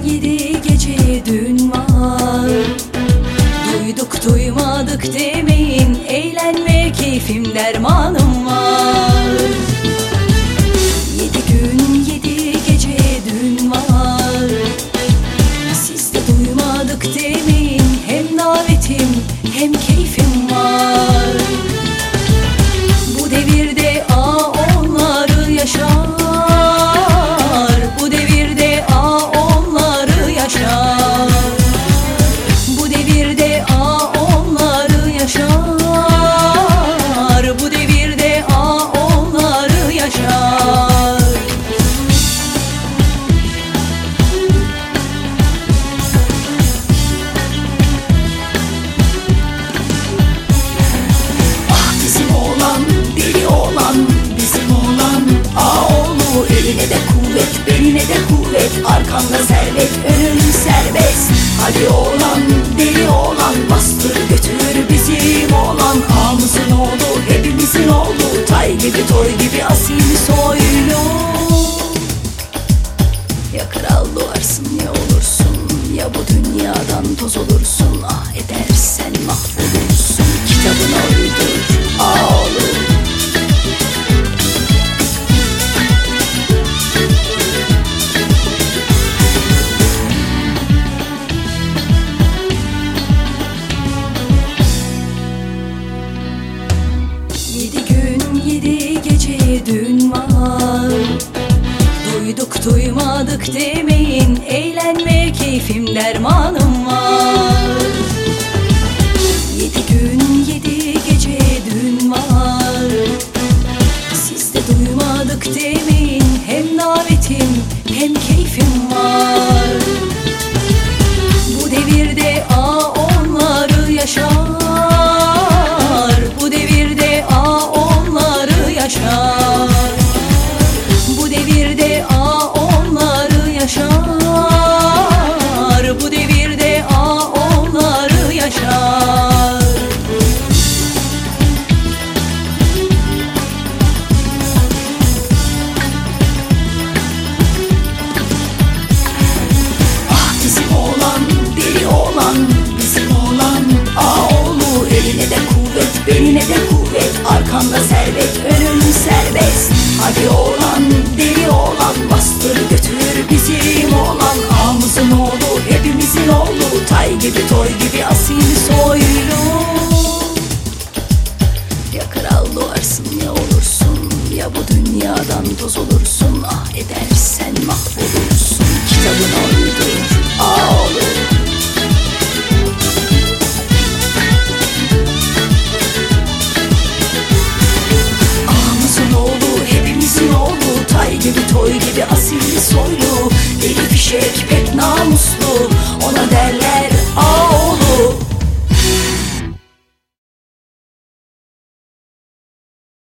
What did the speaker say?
7 gece dün var. Duyduk duymadık demeyin, eğlenme keyfim dermanım var. 7 gün 7 gece dün var. Siz de duymadık demeyin, hem davetim hem keyfim var. Bu devirde onları yaşar. Bu devirde onları yaşar. Bu devirde onları yaşar. Bu devirde onları yaşar. Ah bizim oğlan, deli oğlan, bizim oğlan. Oğlu eline de kuvvet, beline de kuvvet, arkanda servet, önün serbest. Hadi oğlan, deli oğlan, bastır götür bizim oğlan. Ağamızın oğlu, hepimizin oğlu, tay gibi toy gibi asil soylu. Ya kral doğarsın ya olursun, ya bu dünyadan toz olursun. Ah edersen mahvolursun, kitabına uydur oğlum. Yedi gün 7 gece dün var. Duyduk duymadık demeyin, eğlenme keyfim dermanım var. 7 gün 7 gece dün var. Siz de duymadık demeyin, hem davetim hem keyfim var. Bu devirde onları yaşar. Bu devirde onları yaşar. Bu devirde onları yaşar. Bu devirde onları yaşar. Ah bizim oğlan, deli oğlan, bizim oğlan. Oğlu eline de kuvvet, beline de kuvvet, arkanda servet, önün serbest. Hadi oğlan, deli oğlan, bastır götür bizim oğlan. Ağamızın oğlu, hepimizin oğlu, tay gibi toy gibi asil soylu. Ya kral doğarsın ya olursun, ya bu dünyadan toz olursun. Ah edersen mahvolursun, kitabına uydur oğlum. Ağamızın oğlu, hepimizin oğlu, tay gibi toy gibi asil soylu. Deli fişek pek namuslu,